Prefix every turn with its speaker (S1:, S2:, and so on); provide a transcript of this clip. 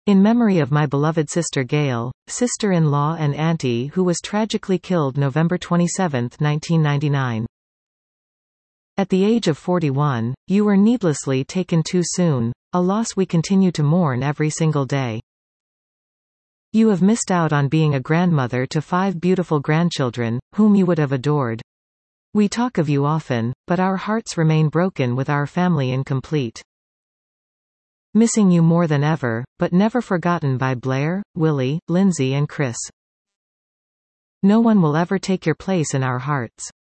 S1: In memory of my beloved sister Gail, sister-in-law and auntie who was tragically killed November 27, 1999. At the age of 41, you were needlessly taken too soon, a loss we continue to mourn every single day. You have missed out on being a grandmother to 5 beautiful grandchildren, whom you would have adored. We talk of you often, but our hearts remain broken with our family incomplete. Missing you more than ever, but never forgotten by Blair, Willie, Lindsay and Chris. No one will ever take your place in our hearts.